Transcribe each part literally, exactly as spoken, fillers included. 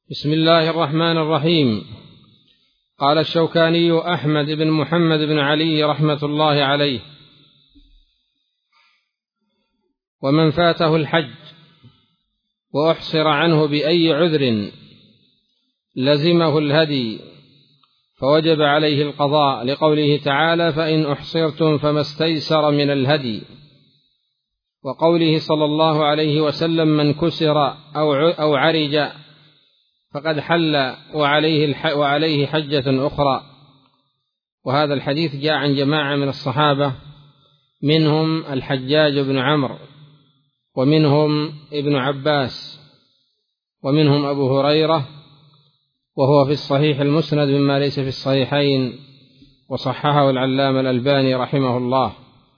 بسم الله الرحمن الرحيم. قال الشوكاني أحمد بن محمد بن علي رحمة الله عليه: ومن فاته الحج وأحصر عنه بأي عذر لزمه الهدي فوجب عليه القضاء، لقوله تعالى: فإن أحصرتم فما استيسر من الهدي، وقوله صلى الله عليه وسلم: من كسر أو عرج فقد حل وعليه, وعليه حجة أخرى. وهذا الحديث جاء عن جماعة من الصحابة، منهم الحجاج بن عمرو، ومنهم ابن عباس، ومنهم أبو هريرة، وهو في الصحيح المسند مما ليس في الصحيحين، وصححه العلامة الألباني رحمه الله.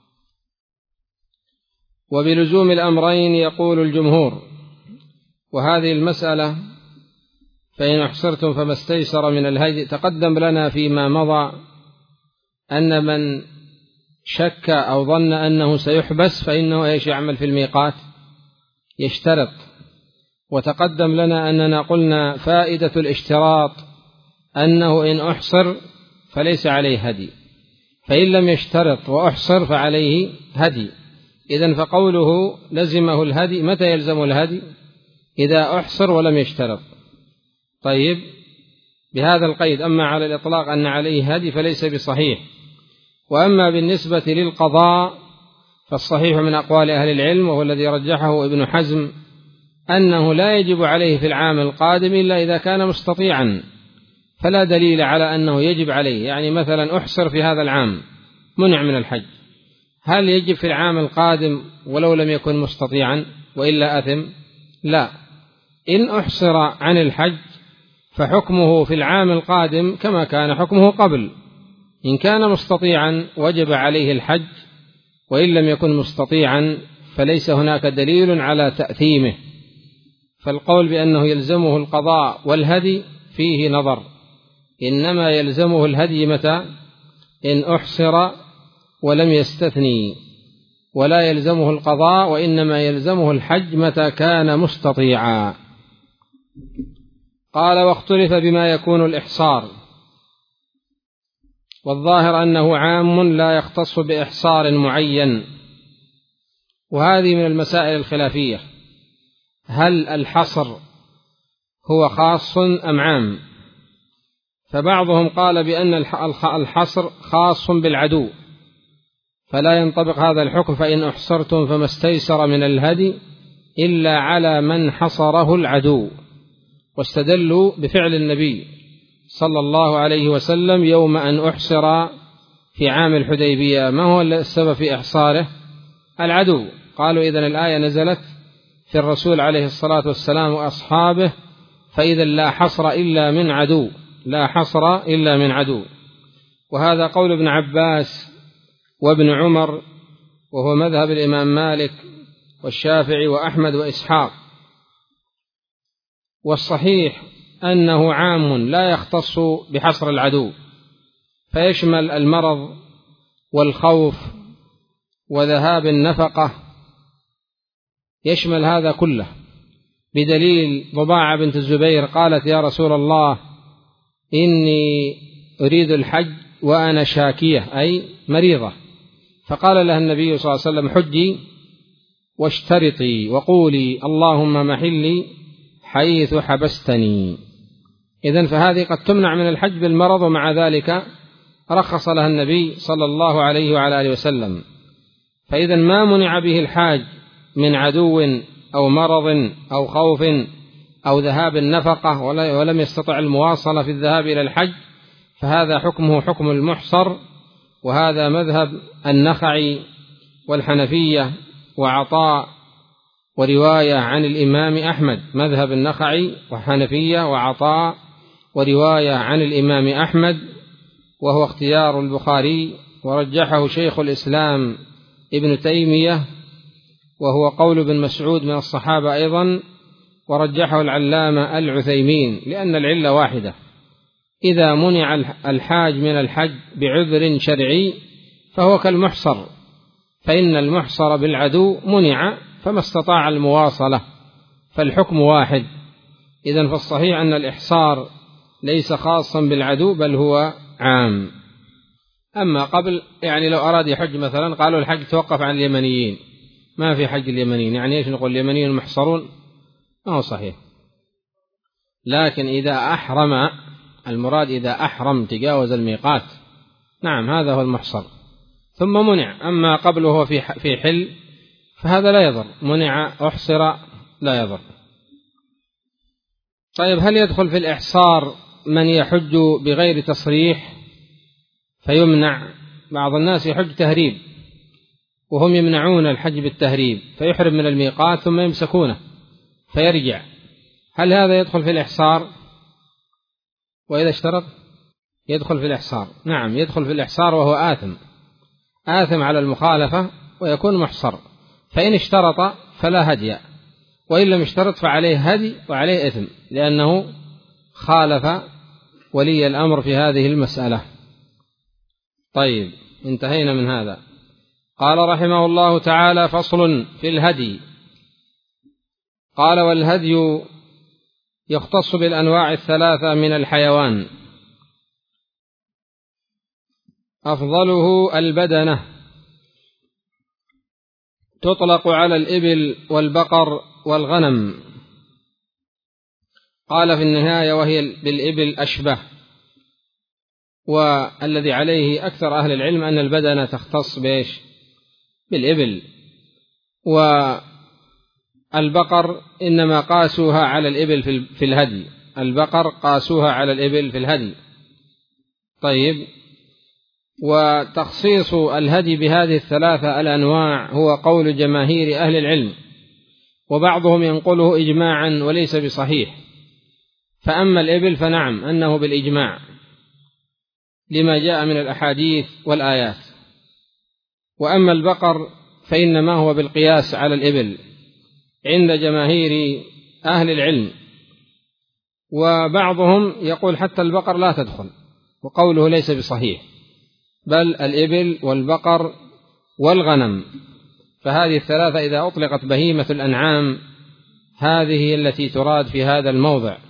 وبلزوم الأمرين يقول الجمهور. وهذه المسألة فإن أحصرتم فما استيسر من الهدي تقدم لنا فيما مضى أن من شك أو ظن أنه سيحبس فإنه إيش يعمل في الميقات؟ يشترط. وتقدم لنا أننا قلنا فائدة الاشتراط أنه إن أحصر فليس عليه هدي، فإن لم يشترط وأحصر فعليه هدي. إذن فقوله لزمه الهدي، متى يلزم الهدي؟ إذا أحصر ولم يشترط. طيب، بهذا القيد. أما على الإطلاق أن عليه هدي فليس بصحيح. وأما بالنسبة للقضاء فالصحيح من أقوال أهل العلم، وهو الذي رجحه ابن حزم، أنه لا يجب عليه في العام القادم إلا إذا كان مستطيعا، فلا دليل على أنه يجب عليه. يعني مثلا أحصر في هذا العام منع من الحج، هل يجب في العام القادم ولو لم يكن مستطيعا وإلا أثم؟ لا. إن أحصر عن الحج فحكمه في العام القادم كما كان حكمه قبل. إن كان مستطيعا وجب عليه الحج، وإن لم يكن مستطيعا فليس هناك دليل على تأثيمه. فالقول بأنه يلزمه القضاء والهدي فيه نظر، إنما يلزمه الهدي متى؟ إن أحصر ولم يستثني، ولا يلزمه القضاء، وإنما يلزمه الحج متى كان مستطيعا. قال: واختلف بما يكون الإحصار، والظاهر أنه عام لا يختص بإحصار معين. وهذه من المسائل الخلافية، هل الحصر هو خاص أم عام؟ فبعضهم قال بأن الحصر خاص بالعدو، فلا ينطبق هذا الحكم فإن أحصرتم فما استيسر من الهدي إلا على من حصره العدو، واستدلوا بفعل النبي صلى الله عليه وسلم يوم أن أحصر في عام الحديبية. ما هو السبب في إحصاره؟ العدو. قالوا إذن الآية نزلت في الرسول عليه الصلاة والسلام وأصحابه، فإذا لا حصر إلا من عدو، لا حصر إلا من عدو. وهذا قول ابن عباس وابن عمر، وهو مذهب الإمام مالك والشافعي وأحمد وإسحاق. والصحيح أنه عام لا يختص بحصر العدو، فيشمل المرض والخوف وذهاب النفقة، يشمل هذا كله، بدليل ضباعة بنت الزبير قالت: يا رسول الله، إني أريد الحج وأنا شاكية، أي مريضة. فقال لها النبي صلى الله عليه وسلم: حجي واشترطي وقولي اللهم محلي حيث حبستني. إذن فهذه قد تمنع من الحج بالمرض، ومع ذلك رخص لها النبي صلى الله عليه وعلى آله وسلم. فإذا ما منع به الحاج من عدو أو مرض أو خوف أو ذهاب النفقة ولم يستطع المواصلة في الذهاب إلى الحج، فهذا حكمه حكم المحصر. وهذا مذهب النخعي والحنفية وعطاء، ورواية عن الإمام أحمد. مذهب النخعي والحنفية وعطاء، ورواية عن الإمام أحمد، وهو اختيار البخاري، ورجحه شيخ الإسلام ابن تيمية، وهو قول ابن مسعود من الصحابة أيضا، ورجحه العلامة العثيمين، لأن العلة واحدة. إذا منع الحاج من الحج بعذر شرعي فهو كالمحصر، فإن المحصر بالعدو منع فما استطاع المواصلة، فالحكم واحد. إذن فالصحيح أن الإحصار ليس خاصا بالعدو بل هو عام. أما قبل يعني لو أراد يحج مثلا قالوا الحج توقف عن اليمنيين، ما في حج اليمنيين، يعني إيش نقول اليمنيين محصرون؟ ما هو صحيح. لكن إذا أحرم، المراد إذا أحرم تجاوز الميقات، نعم هذا هو المحصر ثم منع. أما قبله هو في في حل فهذا لا يضر، منع أحصر لا يضر. طيب هل يدخل في الإحصار من يحج بغير تصريح فيمنع؟ بعض الناس يحج تهريب وهم يمنعون الحج بالتهريب فيحرم من الميقات ثم يمسكونه فيرجع، هل هذا يدخل في الإحصار؟ وإذا اشترط يدخل في الإحصار، نعم يدخل في الإحصار وهو آثم، آثم على المخالفة ويكون محصر. فإن اشترط فلا هدي، وإن لم اشترط فعليه هدي وعليه إثم لأنه خالف ولي الأمر في هذه المسألة. طيب انتهينا من هذا. قال رحمه الله تعالى: فصل في الهدي. قال: والهدي يختص بالأنواع الثلاثة من الحيوان، أفضله البدنة، تطلق على الإبل والبقر والغنم. قال في النهاية: وهي بالإبل أشبه. والذي عليه أكثر أهل العلم أن البدنة تختص بإيش؟ بالإبل، والبقر إنما قاسوها على الإبل في الهدي، البقر قاسوها على الإبل في الهدي. طيب، وتخصيص الهدي بهذه الثلاثة الأنواع هو قول جماهير أهل العلم، وبعضهم ينقله إجماعا وليس بصحيح. فأما الإبل فنعم أنه بالإجماع لما جاء من الأحاديث والآيات، وأما البقر فإنما هو بالقياس على الإبل عند جماهير أهل العلم. وبعضهم يقول حتى البقر لا تدخل، وقوله ليس بصحيح، بل الإبل والبقر والغنم. فهذه الثلاثة إذا أطلقت بهيمة الأنعام هذه التي تراد في هذا الموضع.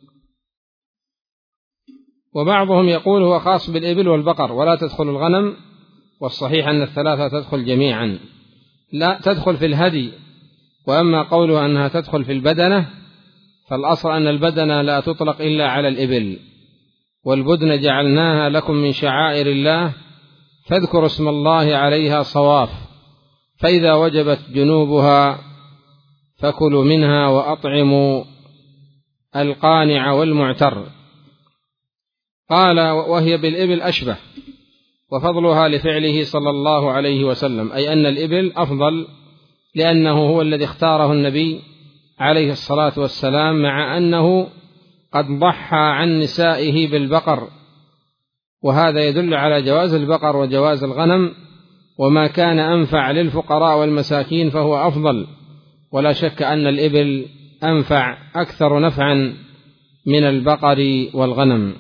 وبعضهم يقول هو خاص بالإبل والبقر ولا تدخل الغنم، والصحيح أن الثلاثة تدخل جميعا، لا تدخل في الهدي. وأما قوله أنها تدخل في البدنة فالأصل أن البدنة لا تطلق إلا على الإبل. والبدن جعلناها لكم من شعائر الله فاذكروا اسم الله عليها صواف، فإذا وجبت جنوبها فكلوا منها وأطعموا القانع والمعتر. قال: وهي بالإبل أشبه، وفضلها لفعله صلى الله عليه وسلم، أي أن الإبل أفضل لأنه هو الذي اختاره النبي عليه الصلاة والسلام، مع أنه قد ضحى عن نسائه بالبقر، وهذا يدل على جواز البقر وجواز الغنم، وما كان أنفع للفقراء والمساكين فهو أفضل، ولا شك أن الإبل أنفع أكثر نفعا من البقر والغنم.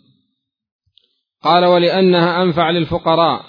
قال: ولأنها أنفع للفقراء،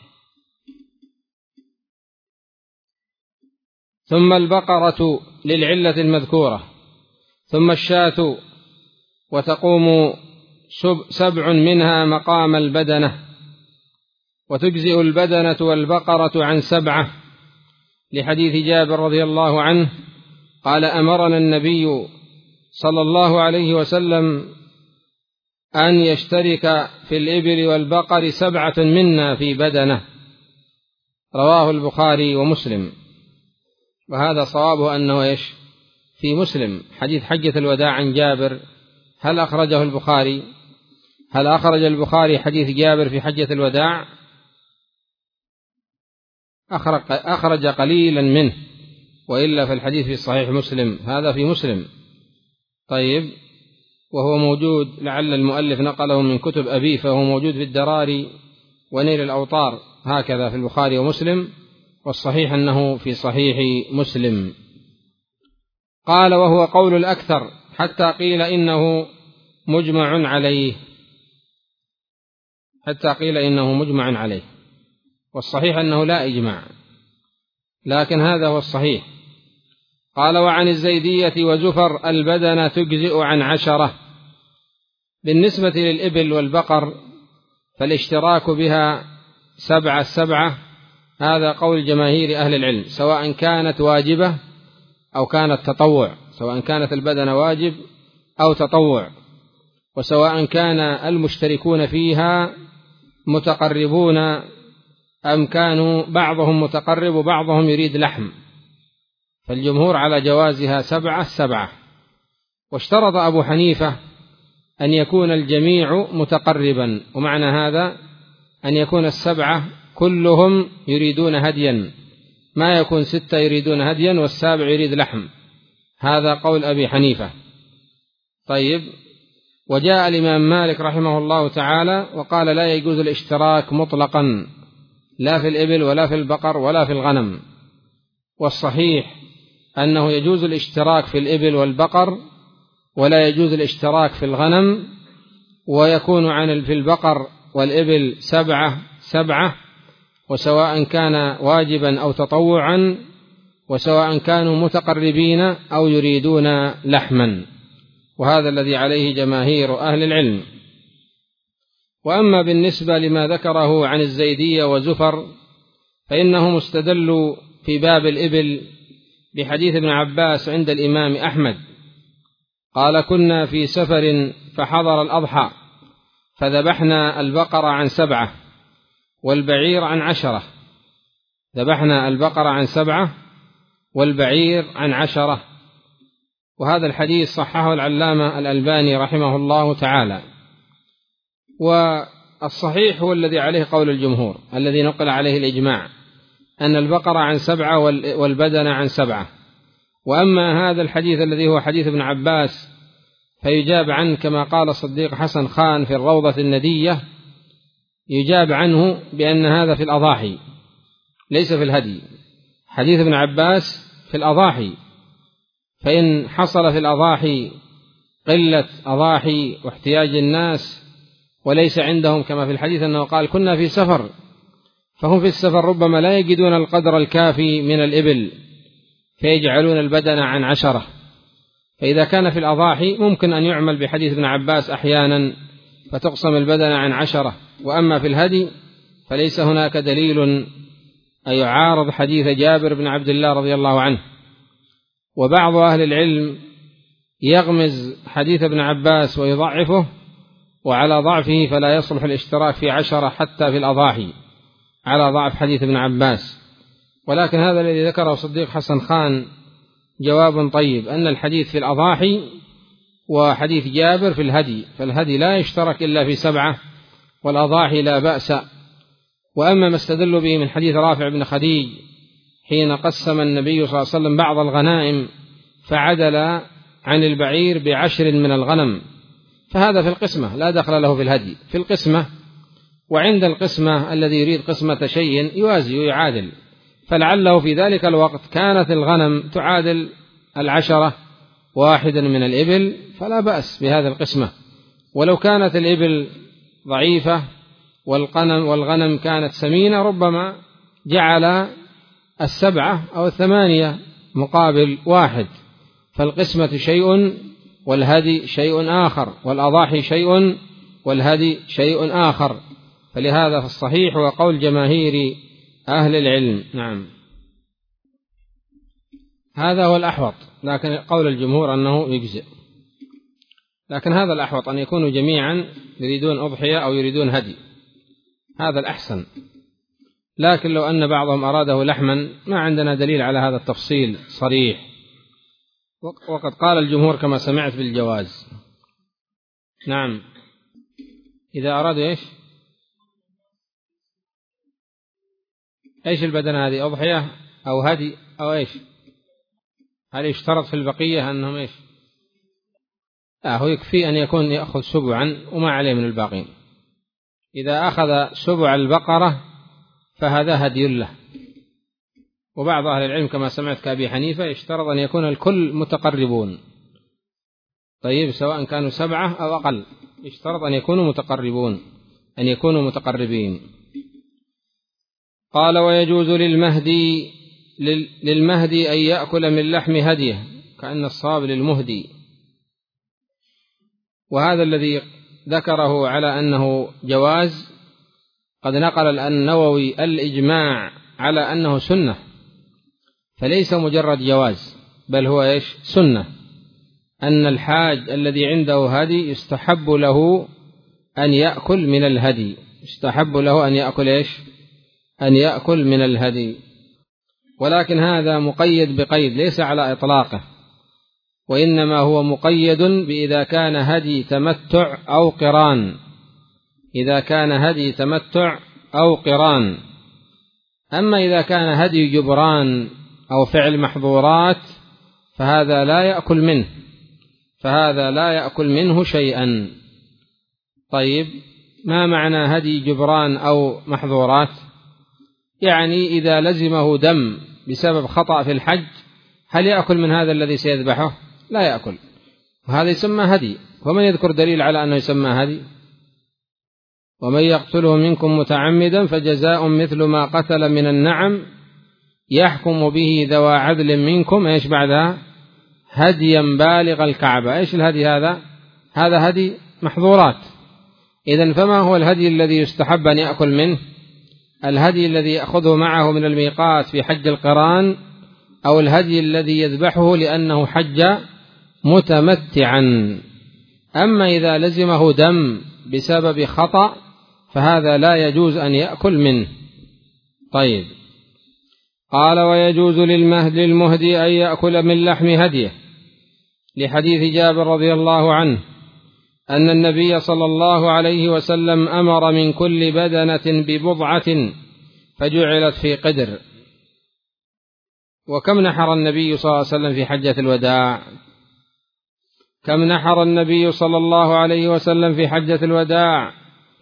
ثم البقرة للعلة المذكورة، ثم الشاة، وتقوم سبع منها مقام البدنة، وتجزئ البدنة والبقرة عن سبعة، لحديث جابر رضي الله عنه قال: أمرنا النبي صلى الله عليه وسلم أن يشترك في الإبل والبقر سبعة منا في بدنة. رواه البخاري ومسلم. وهذا صوابه أنه إيش؟ في مسلم، حديث حجة الوداع عن جابر. هل أخرجه البخاري؟ هل أخرج البخاري حديث جابر في حجة الوداع؟ أخرج قليلا منه، وإلا في الحديث في صحيح مسلم، هذا في مسلم. طيب، وهو موجود، لعل المؤلف نقله من كتب أبيه، فهو موجود في الدراري ونيل الأوطار، هكذا في البخاري ومسلم، والصحيح أنه في صحيح مسلم. قال: وهو قول الأكثر، حتى قيل إنه مجمع عليه، حتى قيل إنه مجمع عليه، والصحيح أنه لا إجماع، لكن هذا هو الصحيح. قال وعن الزيدية وزفر البدنة تجزئ عن عشرة. بالنسبة للإبل والبقر فالاشتراك بها سبعة السبعة، هذا قول جماهير أهل العلم، سواء كانت واجبة أو كانت تطوع، سواء كانت البدنة واجب أو تطوع، وسواء كان المشتركون فيها متقربون أم كانوا بعضهم متقرب وبعضهم يريد لحم، فالجمهور على جوازها سبعة السبعة. واشترط أبو حنيفة أن يكون الجميع متقربا، ومعنى هذا أن يكون السبعة كلهم يريدون هديا، ما يكون ستة يريدون هديا والسابع يريد لحم، هذا قول أبي حنيفة. طيب، وجاء الإمام مالك رحمه الله تعالى وقال لا يجوز الاشتراك مطلقا، لا في الإبل ولا في البقر ولا في الغنم، والصحيح أنه يجوز الاشتراك في الإبل والبقر ولا يجوز الاشتراك في الغنم، ويكون عن في البقر والإبل سبعة سبعة، وسواء كان واجبا أو تطوعا، وسواء كانوا متقربين أو يريدون لحما، وهذا الذي عليه جماهير أهل العلم. وأما بالنسبة لما ذكره عن الزيدية وزفر فإنهم استدلوا في باب الإبل بحديث ابن عباس عند الإمام أحمد قال كنا في سفر فحضر الأضحى فذبحنا البقر عن سبعة والبعير عن عشرة، ذبحنا البقر عن سبعة والبعير عن عشرة، وهذا الحديث صححه العلامة الألباني رحمه الله تعالى. والصحيح هو الذي عليه قول الجمهور الذي نقل عليه الإجماع، أن البقر عن سبعة والبدن عن سبعة. وأما هذا الحديث الذي هو حديث ابن عباس فيجاب عنه كما قال صديق حسن خان في الروضة الندية، يجاب عنه بأن هذا في الأضاحي ليس في الهدي. حديث ابن عباس في الأضاحي، فإن حصل في الأضاحي قلة أضاحي واحتياج الناس وليس عندهم كما في الحديث أنه قال كنا في سفر، فهم في السفر ربما لا يجدون القدر الكافي من الإبل فيجعلون البدن عن عشرة، فإذا كان في الأضاحي ممكن أن يعمل بحديث ابن عباس أحيانا فتقسم البدن عن عشرة. وأما في الهدي فليس هناك دليل أن يعارض حديث جابر بن عبد الله رضي الله عنه. وبعض أهل العلم يغمز حديث ابن عباس ويضعفه، وعلى ضعفه فلا يصلح الاشتراك في عشرة حتى في الأضاحي على ضعف حديث ابن عباس. ولكن هذا الذي ذكره صديق حسن خان جواب طيب، أن الحديث في الأضاحي وحديث جابر في الهدي، فالهدي لا يشترك إلا في سبعة والأضاحي لا بأس. وأما ما استدلوا به من حديث رافع بن خديج حين قسم النبي صلى الله عليه وسلم بعض الغنائم فعدل عن البعير بعشر من الغنم، فهذا في القسمة لا دخل له في الهدي، في القسمة، وعند القسمة الذي يريد قسمة شيء يوازي ويعادل، فلعله في ذلك الوقت كانت الغنم تعادل العشرة واحدا من الإبل فلا بأس بهذا القسمة. ولو كانت الإبل ضعيفة والغنم والغنم كانت سمينة ربما جعل السبعة أو الثمانية مقابل واحد، فالقسمة شيء والهدي شيء آخر، والأضاحي شيء والهدي شيء آخر، فلهذا في الصحيح وقول جماهير أهل العلم. نعم، هذا هو الأحوط، لكن قول الجمهور أنه يجزئ، لكن هذا الأحوط أن يكونوا جميعا يريدون أضحية أو يريدون هدي، هذا الأحسن. لكن لو أن بعضهم أراده لحما ما عندنا دليل على هذا التفصيل صريح، وقد قال الجمهور كما سمعت بالجواز. نعم، إذا أرادوا إيش إيش البدنة هذه، أضحية أو هدي أو إيش، هل يشترط في البقية أنهم إيش؟ آه هو يكفي أن يكون يأخذ سبعا وما عليه من الباقين. إذا أخذ سبع البقرة فهذا هدي له. وبعض أهل العلم كما سمعت كأبي حنيفة يشترط أن يكون الكل متقربون، طيب سواء كانوا سبعة أو أقل يشترط أن يكونوا متقربون أن يكونوا متقربين. قال ويجوز للمهدي للمهدي أن يأكل من لحم هديه، كأن الصواب للمهدي. وهذا الذي ذكره على أنه جواز قد نقل النووي الإجماع على أنه سنة، فليس مجرد جواز بل هو إيش؟ سنة، أن الحاج الذي عنده هدي يستحب له أن يأكل من الهدي، يستحب له أن يأكل إيش؟ أن يأكل من الهدي. ولكن هذا مقيد بقيد ليس على إطلاقه، وإنما هو مقيد بإذا كان هدي تمتع أو قران، إذا كان هدي تمتع أو قران. أما إذا كان هدي جبران أو فعل محظورات فهذا لا يأكل منه، فهذا لا يأكل منه شيئا. طيب، ما معنى هدي جبران أو محظورات؟ يعني إذا لزمه دم بسبب خطأ في الحج هل يأكل من هذا الذي سيذبحه؟ لا يأكل، وهذا يسمى هدي. ومن يذكر دليل على أنه يسمى هدي؟ ومن يقتله منكم متعمدا فجزاء مثل ما قتل من النعم يحكم به ذوى عدل منكم ايش بعدها؟ هديا بالغ الكعبة. ايش الهدي هذا؟ هذا هدي محظورات. إذن فما هو الهدي الذي يستحب أن يأكل منه؟ الهدي الذي يأخذه معه من الميقات في حج القران، أو الهدي الذي يذبحه لأنه حج متمتعا. أما إذا لزمه دم بسبب خطأ فهذا لا يجوز أن يأكل منه. طيب، قال ويجوز للمهدي أن يأكل من لحم هديه، لحديث جابر رضي الله عنه أن النبي صلى الله عليه وسلم أمر من كل بدنة ببضعة فجعلت في قدر. وكم نحر النبي صلى الله عليه وسلم في حجة الوداع؟ كم نحر النبي صلى الله عليه وسلم في حجة الوداع؟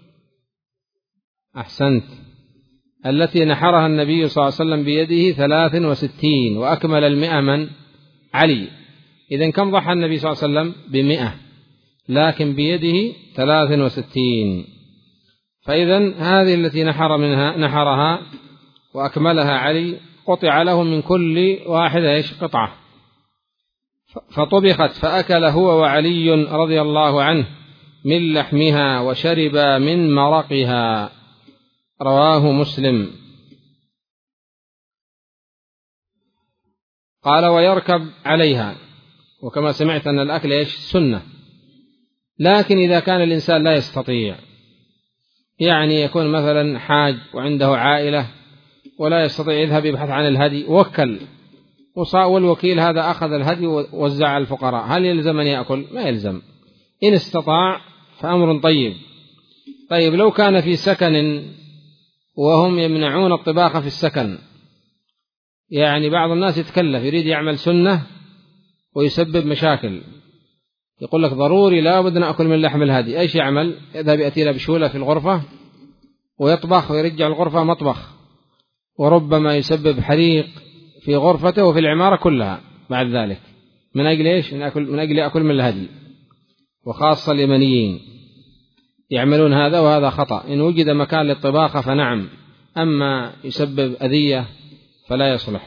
أحسنت، التي نحرها النبي صلى الله عليه وسلم بيده ثلاث وستين، وأكمل المئة من؟ علي. إذن كم ضحى النبي صلى الله عليه وسلم؟ بمئة، لكن بيده ثلاث وستين. فإذن هذه التي نحر منها نحرها وأكملها علي قطع له من كل واحد إيش؟ قطعة، فطبخت فأكل هو وعلي رضي الله عنه من لحمها وشرب من مرقها. رواه مسلم. قال ويركب عليها، وكما سمعت أن الأكل إيش؟ سنة. لكن إذا كان الإنسان لا يستطيع، يعني يكون مثلا حاج وعنده عائلة ولا يستطيع يذهب يبحث عن الهدي، وكل والوكيل هذا أخذ الهدي ووزع على الفقراء، هل يلزم أن يأكل؟ ما يلزم، إن استطاع فأمر طيب. طيب، لو كان في سكن وهم يمنعون الطباخ في السكن، يعني بعض الناس يتكلف يريد يعمل سنة ويسبب مشاكل، يقول لك ضروري لا بد أن أكل من لحم الهدي، إيش يعمل؟ يذهب يأتي له بشولة في الغرفة ويطبخ ويرجع الغرفة مطبخ، وربما يسبب حريق في غرفته وفي العمارة كلها بعد ذلك، من أجل إيش؟ من أكل من أجل أكل من الهدي. وخاصة اليمنيين يعملون هذا، وهذا خطأ. إن وجد مكان للطباخة فنعم، أما يسبب أذية فلا يصلح.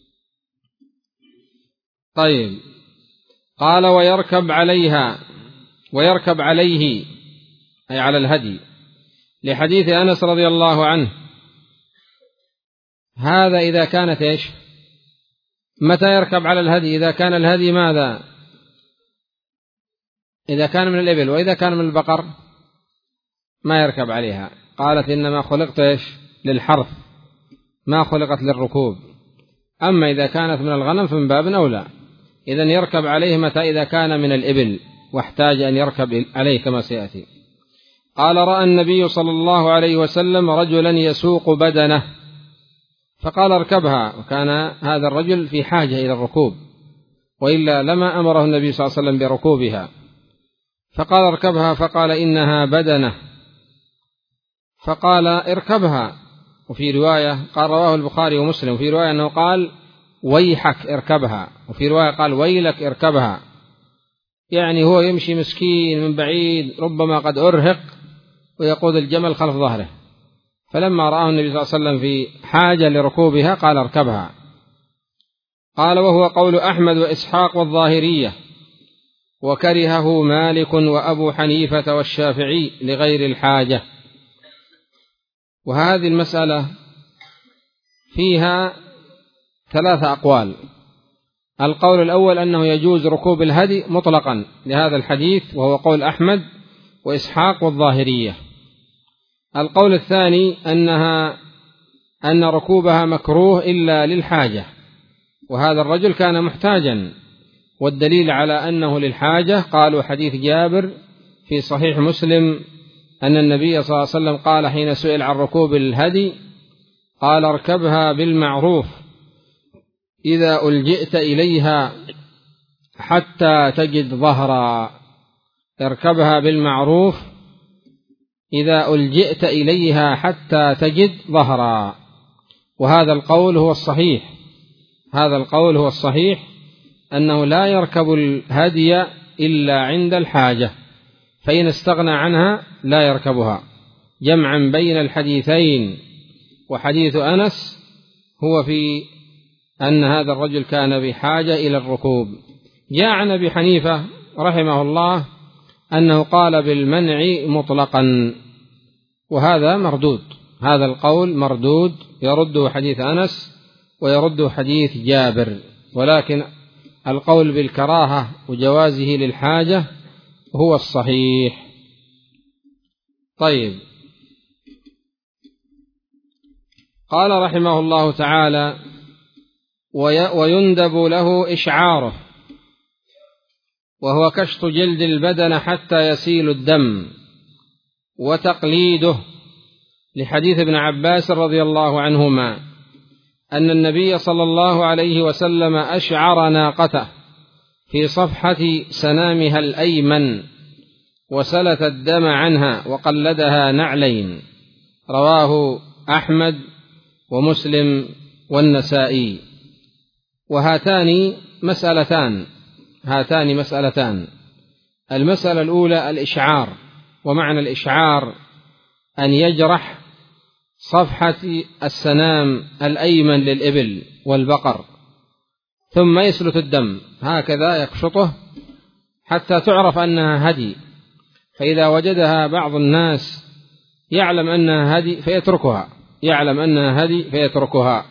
طيب، قال ويركب عليها، ويركب عليه أي على الهدي، لحديث أنس رضي الله عنه. هذا إذا كانت إيش؟ متى يركب على الهدي؟ إذا كان الهدي ماذا؟ إذا كان من الإبل. وإذا كان من البقر ما يركب عليها. قالت إنما خلقت إيش؟ للحرث، ما خلقت للركوب. أما إذا كانت من الغنم فمن باب أولى. إذن يركب عليه متى؟ إذا كان من الإبل واحتاج أن يركب عليه كما سيأتي. قال رأى النبي صلى الله عليه وسلم رجلا يسوق بدنه فقال اركبها، وكان هذا الرجل في حاجة إلى الركوب، وإلا لما أمره النبي صلى الله عليه وسلم بركوبها. فقال اركبها، فقال إنها بدنه، فقال اركبها. وفي رواية قال رواه البخاري ومسلم، وفي رواية أنه قال ويحك اركبها، وفي رواية قال ويلك اركبها، يعني هو يمشي مسكين من بعيد ربما قد أرهق ويقود الجمل خلف ظهره، فلما رآه النبي صلى الله عليه وسلم في حاجة لركوبها قال اركبها. قال: وهو قول أحمد وإسحاق والظاهرية، وكرهه مالك وأبو حنيفة والشافعي لغير الحاجة. وهذه المسألة فيها ثلاثة أقوال. القول الأول أنه يجوز ركوب الهدي مطلقا لهذا الحديث، وهو قول أحمد وإسحاق والظاهرية. القول الثاني أنها أن ركوبها مكروه إلا للحاجة، وهذا الرجل كان محتاجا، والدليل على أنه للحاجة قالوا حديث جابر في صحيح مسلم أن النبي صلى الله عليه وسلم قال حين سئل عن ركوب الهدي قال: اركبها بالمعروف إذا ألجئت إليها حتى تجد ظهرا. اركبها بالمعروف إذا ألجئت إليها حتى تجد ظهرا. وهذا القول هو الصحيح، هذا القول هو الصحيح أنه لا يركب الهدي إلا عند الحاجة، فإن استغنى عنها لا يركبها، جمعا بين الحديثين. وحديث أنس هو في أن هذا الرجل كان بحاجة إلى الركوب. جاء عن أبي حنيفة رحمه الله أنه قال بالمنع مطلقا، وهذا مردود، هذا القول مردود، يرده حديث أنس ويرده حديث جابر، ولكن القول بالكراهة وجوازه للحاجة هو الصحيح. طيب، قال رحمه الله تعالى: ويندب له إشعاره، وهو كشط جلد البدن حتى يسيل الدم، وتقليده، لحديث ابن عباس رضي الله عنهما أن النبي صلى الله عليه وسلم أشعر ناقته في صفحة سنامها الأيمن وسلت الدم عنها وقلدها نعلين. رواه أحمد ومسلم والنسائي. وهاتان مسألتان هاتان مسألتان المسألة الأولى الإشعار، ومعنى الإشعار أن يجرح صفحة السنام الأيمن للإبل والبقر ثم يسلت الدم، هكذا يكشطه حتى تعرف أنها هدي، فإذا وجدها بعض الناس يعلم أنها هدي فيتركها يعلم أنها هدي فيتركها.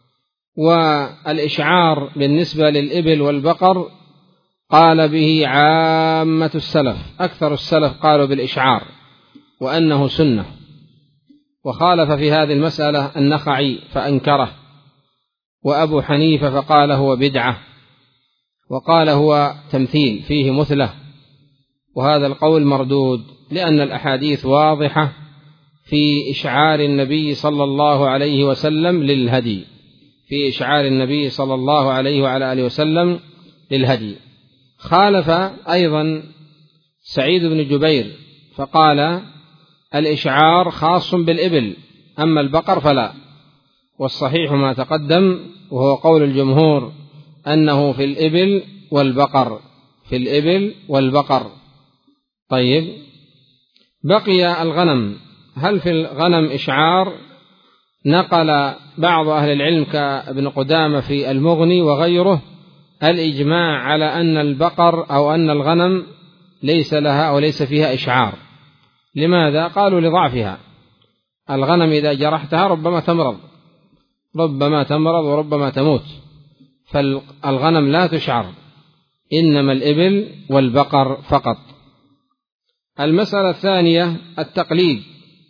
والإشعار بالنسبة للإبل والبقر قال به عامة السلف، أكثر السلف قالوا بالإشعار وأنه سنة، وخالف في هذه المسألة النخعي فأنكره، وأبو حنيفة فقال هو بدعة، وقال هو تمثيل فيه مثلة، وهذا القول مردود، لأن الأحاديث واضحة في إشعار النبي صلى الله عليه وسلم للهدي في إشعار النبي صلى الله عليه وعلى آله وسلم للهدي. خالف أيضا سعيد بن جبير فقال الإشعار خاص بالإبل، أما البقر فلا، والصحيح ما تقدم، وهو قول الجمهور أنه في الإبل والبقر في الإبل والبقر. طيب، بقي الغنم، هل في الغنم إشعار؟ نقل بعض أهل العلم كابن قدامة في المغني وغيره الإجماع على أن البقر أو أن الغنم ليس لها أو ليس فيها إشعار. لماذا؟ قالوا لضعفها. الغنم إذا جرحتها ربما تمرض ربما تمرض وربما تموت، فالغنم لا تشعر، إنما الإبل والبقر فقط. المسألة الثانية التقليد.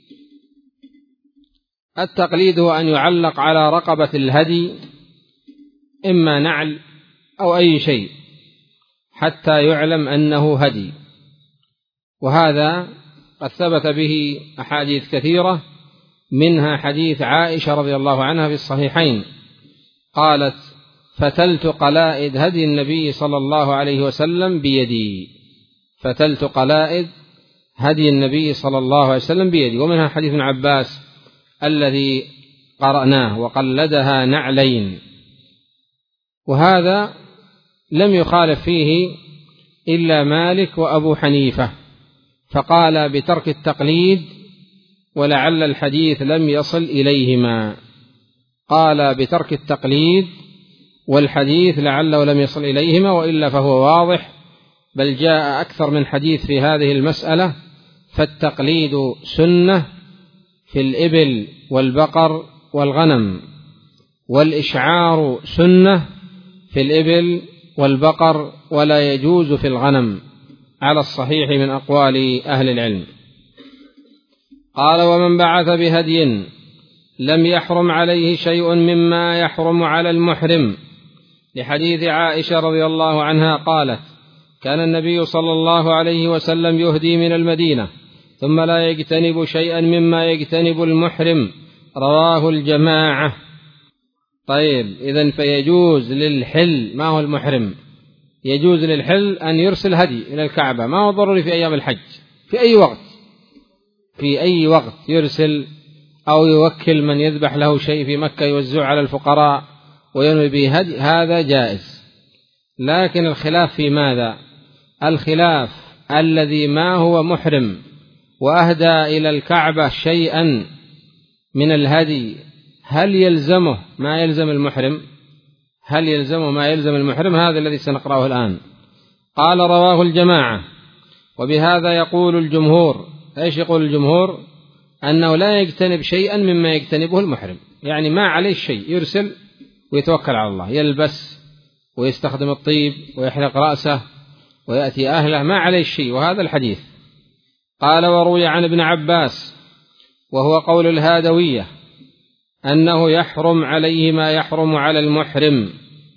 التقليد هو أن يعلق على رقبة الهدي إما نعل أو أي شيء حتى يعلم أنه هدي، وهذا قد ثبت به أحاديث كثيرة، منها حديث عائشة رضي الله عنها في الصحيحين قالت: فتلت قلائد هدي النبي صلى الله عليه وسلم بيدي فتلت قلائد هدي النبي صلى الله عليه وسلم بيدي. ومنها حديث ابن عباس الذي قرأناه: وقلدها نعلين. وهذا لم يخالف فيه إلا مالك وأبو حنيفة، فقال بترك التقليد، ولعل الحديث لم يصل إليهما. قال بترك التقليد والحديث لعله لم يصل إليهما، وإلا فهو واضح، بل جاء أكثر من حديث في هذه المسألة. فالتقليد سنة في الإبل والبقر والغنم، والإشعار سنة في الإبل والبقر، ولا يجوز في الغنم على الصحيح من أقوال أهل العلم. قال: ومن بعث بهدي لم يحرم عليه شيء مما يحرم على المحرم، لحديث عائشة رضي الله عنها قالت: كان النبي صلى الله عليه وسلم يهدي من المدينة ثم لا يجتنب شيئا مما يجتنب المحرم، رواه الجماعة. طيب، إذن فيجوز للحل، ما هو المحرم؟ يجوز للحل أن يرسل هدي إلى الكعبة، ما هو ضروري في أيام الحج، في أي وقت، في أي وقت يرسل أو يوكل من يذبح له شيء في مكة يوزع على الفقراء وينوي به هدي، هذا جائز. لكن الخلاف في ماذا؟ الخلاف الذي ما هو محرم وأهدى إلى الكعبة شيئا من الهدي، هل يلزمه ما يلزم المحرم؟ هل يلزمه ما يلزم المحرم؟ هذا الذي سنقرأه الآن. قال: رواه الجماعة. وبهذا يقول الجمهور. ايش يقول الجمهور؟ أنه لا يجتنب شيئا مما يجتنبه المحرم، يعني ما عليه شيء، يرسل ويتوكل على الله، يلبس ويستخدم الطيب ويحلق رأسه ويأتي أهله، ما عليه شيء، وهذا الحديث. قال: وروي عن ابن عباس وهو قول الهادوية أنه يحرم عليه ما يحرم على المحرم.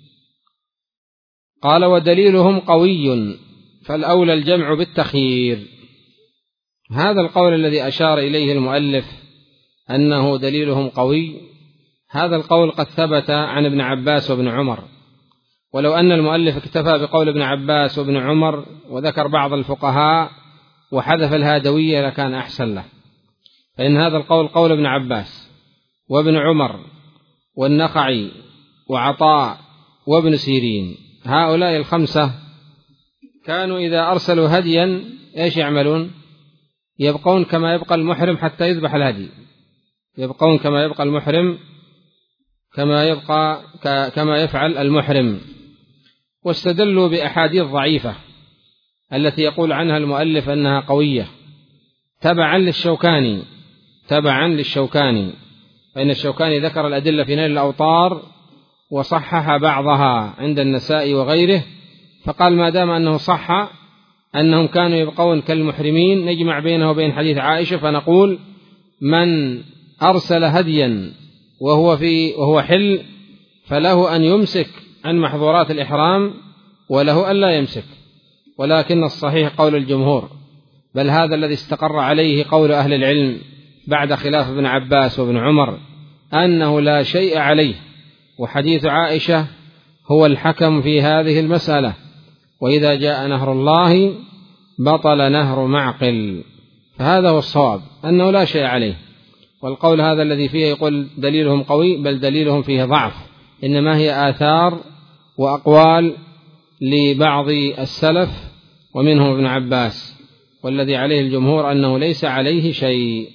قال: ودليلهم قوي، فالأولى الجمع بالتخيير. هذا القول الذي أشار إليه المؤلف أنه دليلهم قوي، هذا القول قد ثبت عن ابن عباس وابن عمر، ولو أن المؤلف اكتفى بقول ابن عباس وابن عمر وذكر بعض الفقهاء وحذف الهادوية لكان أحسن له، فإن هذا القول قول ابن عباس وابن عمر والنخعي وعطاء وابن سيرين، هؤلاء الخمسة كانوا إذا أرسلوا هديا إيش يعملون؟ يبقون كما يبقى المحرم حتى يذبح الهدي، يبقون كما يبقى المحرم كما يبقى كما يفعل المحرم. واستدلوا بأحاديث ضعيفة التي يقول عنها المؤلف أنها قوية، تبعا للشوكاني تبعا للشوكاني فإن الشوكاني ذكر الأدلة في نيل الأوطار وصحح بعضها عند النسائي وغيره، فقال ما دام أنه صح أنهم كانوا يبقون كالمحرمين نجمع بينه وبين حديث عائشة، فنقول من أرسل هديا وهو في وهو حل فله أن يمسك عن محظورات الإحرام وله أن لا يمسك. ولكن الصحيح قول الجمهور، بل هذا الذي استقر عليه قول أهل العلم بعد خلاف ابن عباس وابن عمر، أنه لا شيء عليه، وحديث عائشة هو الحكم في هذه المسألة، وإذا جاء نهر الله بطل نهر معقل، فهذا هو الصواب أنه لا شيء عليه. والقول هذا الذي فيه يقول دليلهم قوي، بل دليلهم فيه ضعف، إنما هي آثار وأقوال لبعض السلف ومنهم ابن عباس، والذي عليه الجمهور أنه ليس عليه شيء.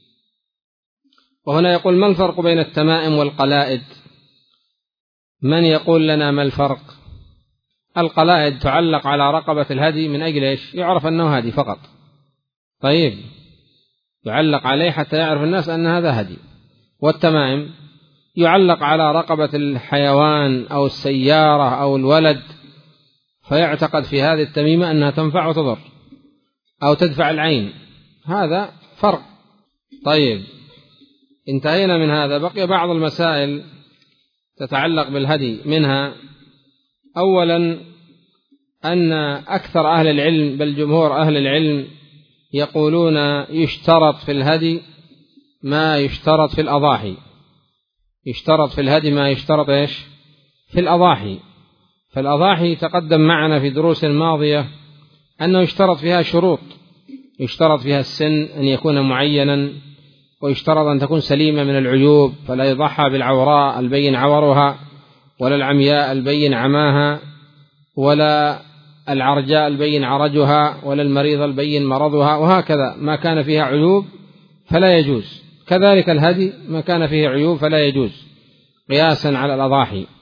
وهنا يقول: ما الفرق بين التمائم والقلائد؟ من يقول لنا ما الفرق؟ القلائد تعلق على رقبة الهدي من أجل إيش؟ يعرف أنه هدي فقط، طيب، يعلق عليه حتى يعرف الناس أن هذا هدي. والتمائم يعلق على رقبة الحيوان أو السيارة أو الولد، فيعتقد في هذه التميمة أنها تنفع وتضر أو تدفع العين، هذا فرق. طيب، انتهينا من هذا، بقي بعض المسائل تتعلق بالهدي، منها أولا أن أكثر أهل العلم بل جمهور أهل العلم يقولون يشترط في الهدي ما يشترط في الأضاحي، يشترط في الهدي ما يشترط إيش؟ في الأضاحي. فالأضاحي تقدم معنا في دروس ماضية أنه يشترط فيها شروط، يشترط فيها السن أن يكون معينا، ويشترط أن تكون سليمة من العيوب، فلا يضحى بالعوراء البين عورها، ولا العمياء البين عماها، ولا العرجاء البين عرجها، ولا المريض البين مرضها، وهكذا ما كان فيها عيوب فلا يجوز. كذلك الهدي ما كان فيه عيوب فلا يجوز قياسا على الأضاحي.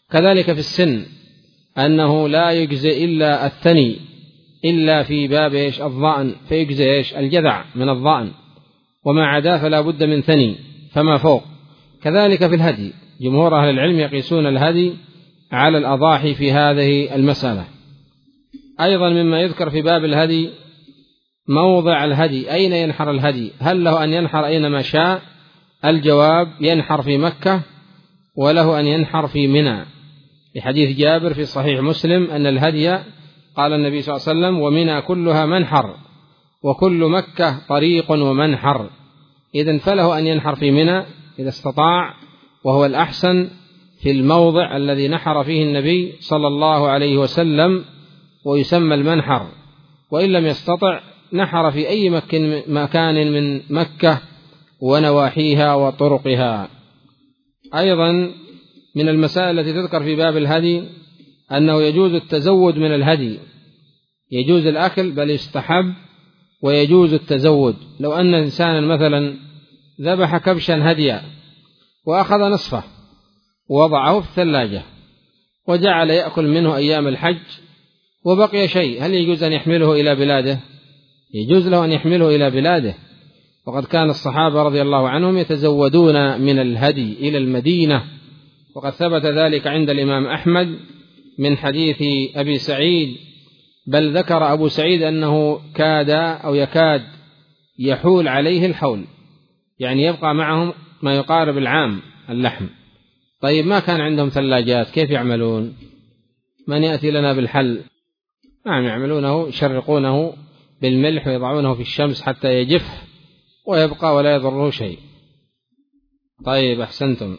كذلك في السن أنه لا يجزي إلا الثني إلا في باب إيش الضأن، فيجزي إيش الجذع من الضأن، وما عدا فلا بد من ثني فما فوق. كذلك في الهدي جمهور أهل العلم يقيسون الهدي على الأضاحي في هذه المسألة. أيضا مما يذكر في باب الهدي موضع الهدي، أين ينحر الهدي؟ هل له أن ينحر أينما شاء؟ الجواب ينحر في مكة، وله أن ينحر في منى، لحديث جابر في صحيح مسلم أن الهدي قال النبي صلى الله عليه وسلم ومنى كلها منحر وكل مكة طريق ومنحر، إذن فله أن ينحر في منى إذا استطاع، وهو الأحسن في الموضع الذي نحر فيه النبي صلى الله عليه وسلم ويسمى المنحر. وإن لم يستطع نحر في أي مكان من مكة ونواحيها وطرقها. أيضا من المسائل التي تذكر في باب الهدي أنه يجوز التزود من الهدي، يجوز الأكل بل يستحب، ويجوز التزود. لو أن إنسانا مثلا ذبح كبشا هديا وأخذ نصفه ووضعه في الثلاجة وجعل يأكل منه أيام الحج وبقي شيء، هل يجوز أن يحمله إلى بلاده؟ يجوز له أن يحمله إلى بلاده. وقد كان الصحابة رضي الله عنهم يتزودون من الهدي إلى المدينة، وقد ثبت ذلك عند الإمام أحمد من حديث أبي سعيد، بل ذكر أبو سعيد أنه كاد أو يكاد يحول عليه الحول، يعني يبقى معهم ما يقارب العام اللحم. طيب ما كان عندهم ثلاجات كيف يعملون؟ من يأتي لنا بالحل؟ نعم يعملونه، يشرقونه بالملح ويضعونه في الشمس حتى يجف ويبقى ولا يضره شيء. طيب أحسنتم.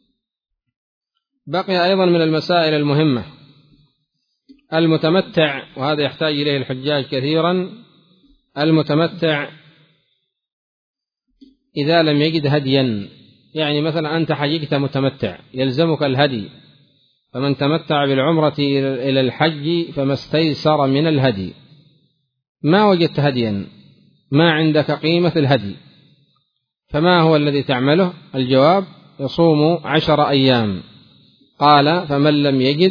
بقي أيضا من المسائل المهمة المتمتع، وهذا يحتاج إليه الحجاج كثيرا. المتمتع إذا لم يجد هديا، يعني مثلا أنت حججت متمتع يلزمك الهدي، فمن تمتع بالعمرة إلى الحج فما استيسر من الهدي. ما وجدت هديا، ما عندك قيمة الهدي، فما هو الذي تعمله؟ الجواب يصوم عشر أيام. قال فمن لم يجد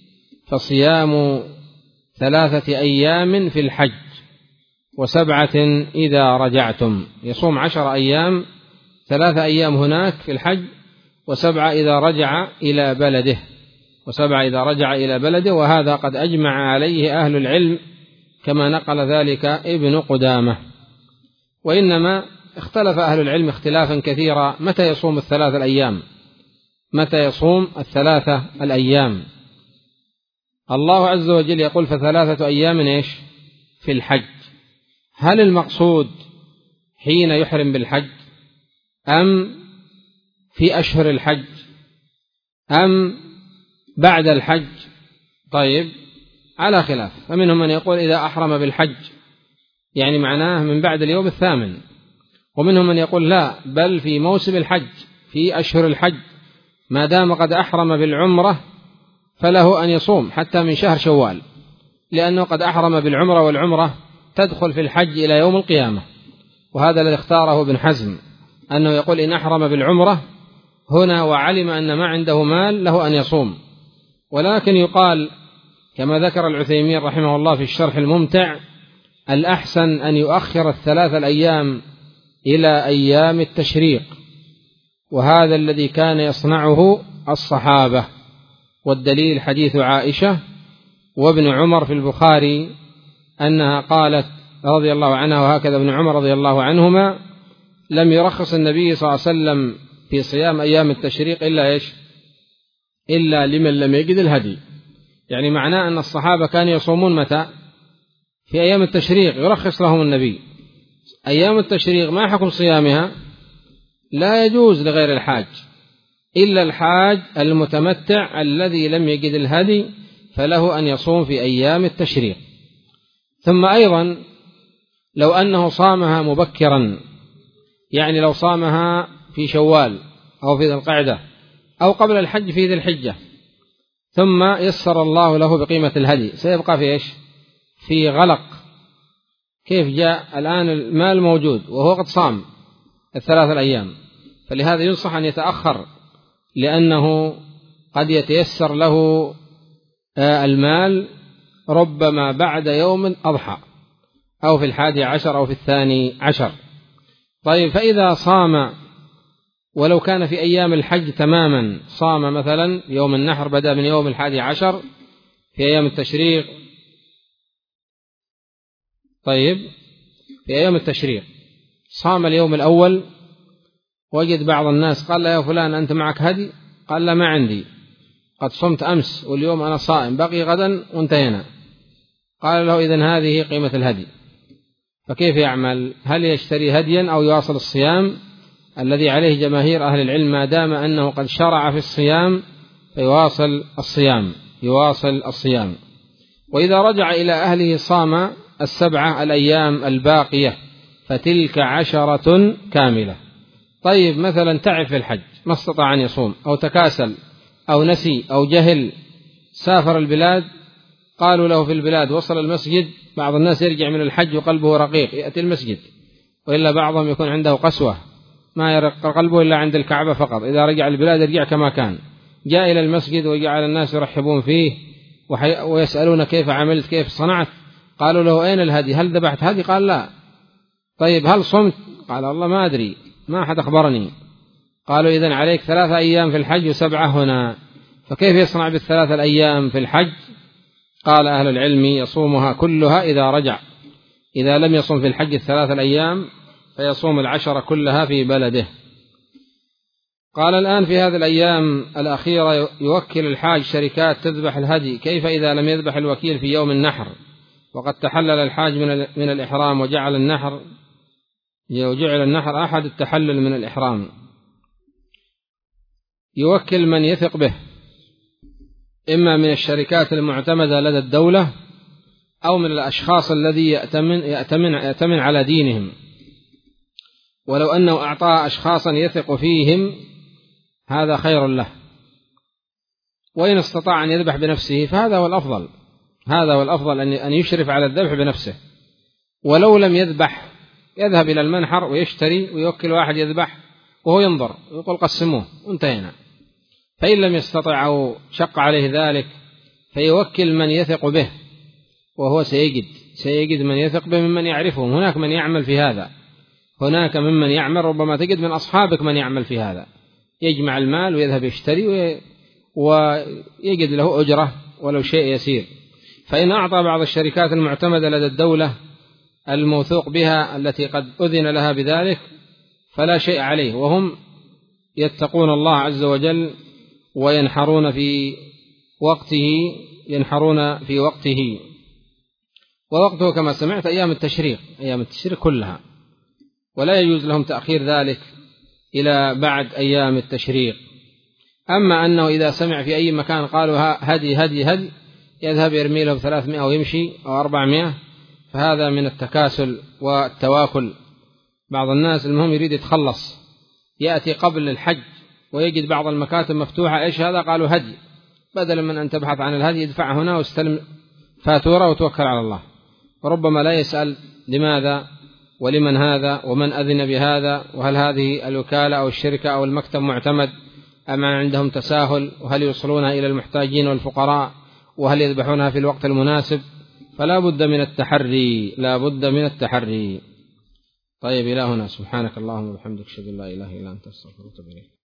فصيام ثلاثة أيام في الحج وسبعة إذا رجعتم. يصوم عشر أيام، ثلاثة أيام هناك في الحج، وسبعة إذا رجع إلى بلده وسبعة إذا رجع إلى بلده وهذا قد أجمع عليه أهل العلم كما نقل ذلك ابن قدامة. وإنما اختلف أهل العلم اختلافا كثيرا متى يصوم الثلاثة الأيام، متى يصوم الثلاثة الأيام. الله عز وجل يقول فثلاثة أيام إيش في الحج، هل المقصود حين يحرم بالحج أم في أشهر الحج أم بعد الحج؟ طيب على خلاف، فمنهم من يقول إذا أحرم بالحج يعني معناه من بعد اليوم الثامن، ومنهم من يقول لا بل في موسم الحج في أشهر الحج، ما دام قد أحرم بالعمرة فله أن يصوم حتى من شهر شوال، لأنه قد أحرم بالعمرة والعمرة تدخل في الحج إلى يوم القيامة. وهذا الذي اختاره ابن حزم، أنه يقول إن أحرم بالعمرة هنا وعلم أن ما عنده مال له أن يصوم. ولكن يقال كما ذكر العثيمين رحمه الله في الشرح الممتع الأحسن أن يؤخر الثلاث الأيام إلى أيام التشريق، وهذا الذي كان يصنعه الصحابة. والدليل حديث عائشة وابن عمر في البخاري أنها قالت رضي الله عنها وهكذا ابن عمر رضي الله عنهما لم يرخص النبي صلى الله عليه وسلم في صيام أيام التشريق إلا إيش إلا لمن لم يجد الهدي. يعني معناه أن الصحابة كانوا يصومون متى؟ في أيام التشريق يرخص لهم النبي. أيام التشريق ما حكم صيامها؟ لا يجوز لغير الحاج، إلا الحاج المتمتع الذي لم يجد الهدي فله أن يصوم في أيام التشريق. ثم أيضا لو أنه صامها مبكرا، يعني لو صامها في شوال أو في ذي القعدة أو قبل الحج في ذي الحجة، ثم يسر الله له بقيمة الهدي، سيبقى في إيش في غلق. كيف جاء الآن المال موجود وهو قد صام الثلاث الأيام؟ فلهذا ينصح أن يتأخر، لأنه قد يتيسر له المال ربما بعد يوم أضحى أو في الحادي عشر أو في الثاني عشر. طيب فإذا صام ولو كان في أيام الحج تماما، صام مثلا يوم النحر بدأ من يوم الحادي عشر في أيام التشريق، طيب في أيام التشريق صام اليوم الأول، وجد بعض الناس قال له يا فلان أنت معك هدي؟ قال لا ما عندي، قد صمت أمس واليوم أنا صائم، بقي غدا وانتهينا. قال له إذن هذه قيمة الهدي، فكيف يعمل؟ هل يشتري هديا أو يواصل الصيام الذي عليه جماهير أهل العلم ما دام أنه قد شرع في الصيام فيواصل الصيام يواصل الصيام وإذا رجع إلى أهله صام السبعة الأيام الباقية فتلك عشرة كاملة. طيب مثلا تعب في الحج ما استطاع أن يصوم أو تكاسل أو نسي أو جهل، سافر البلاد، قالوا له في البلاد، وصل المسجد، بعض الناس يرجع من الحج وقلبه رقيق يأتي المسجد، وإلا بعضهم يكون عنده قسوة ما يرق قلبه إلا عند الكعبة فقط، إذا رجع البلاد يرجع كما كان، جاء إلى المسجد وجعل الناس يرحبون فيه ويسألون كيف عملت كيف صنعت، قالوا له أين الهدي؟ هل ذبحت هدي؟ قال لا. طيب هل صمت؟ قال الله ما أدري ما أحد أخبرني. قالوا إذن عليك ثلاثة أيام في الحج وسبعة هنا، فكيف يصنع بالثلاثة الأيام في الحج؟ قال أهل العلم يصومها كلها إذا رجع، إذا لم يصوم في الحج الثلاثة الأيام فيصوم العشرة كلها في بلده. قال الآن في هذه الأيام الأخيرة يوكل الحاج شركات تذبح الهدي، كيف إذا لم يذبح الوكيل في يوم النحر وقد تحلل الحاج من من الإحرام وجعل النحر وجعل النحر أحد التحلل من الإحرام؟ يوكل من يثق به، إما من الشركات المعتمدة لدى الدولة أو من الأشخاص الذي يأتمن, يأتمن, يأتمن على دينهم، ولو أنه أعطاه أشخاصا يثق فيهم هذا خير له، وإن استطاع أن يذبح بنفسه فهذا هو الأفضل، هذا هو الأفضل أن يشرف على الذبح بنفسه، ولو لم يذبح يذهب إلى المنحر ويشتري ويوكل واحد يذبح وهو ينظر ويقول قسموه وانتهينا. فإن لم يستطع أو شق عليه ذلك فيوكل من يثق به، وهو سيجد سيجد من يثق به ممن يعرفهم، هناك من يعمل في هذا، هناك ممن يعمل، ربما تجد من أصحابك من يعمل في هذا، يجمع المال ويذهب يشتري ويجد له أجرة ولو شيء يسير. فإن أعطى بعض الشركات المعتمدة لدى الدولة الموثوق بها التي قد أذن لها بذلك فلا شيء عليه، وهم يتقون الله عز وجل وينحرون في وقته ينحرون في وقته ووقته كما سمعت أيام التشريق أيام التشريق كلها، ولا يجوز لهم تأخير ذلك إلى بعد أيام التشريق. أما أنه إذا سمع في أي مكان قالوا هدي هدي هدي يذهب يرمي له ثلاثمائة ويمشي أو أربعمائة، فهذا من التكاسل والتواكل. بعض الناس المهم يريد يتخلص، يأتي قبل الحج ويجد بعض المكاتب مفتوحة، إيش هذا؟ قالوا هدي، بدلا من أن تبحث عن الهدي ادفع هنا واستلم فاتورة وتوكل على الله، وربما لا يسأل لماذا ولمن هذا ومن أذن بهذا، وهل هذه الوكالة أو الشركة أو المكتب معتمد أم عندهم تساهل، وهل يوصلونها إلى المحتاجين والفقراء، وهل يذبحونها في الوقت المناسب. فلا بد من التحري لا بد من التحري. طيب إلى هنا، سبحانك اللهم وبحمدك أشهد أن لا إله إلا أنت أستغفرك وأتوب إليك.